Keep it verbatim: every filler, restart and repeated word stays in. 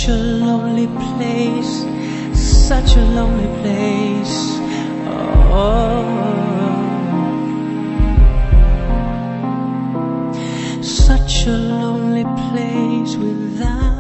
Such a lonely place, such a lonely place. Oh, such a lonely place without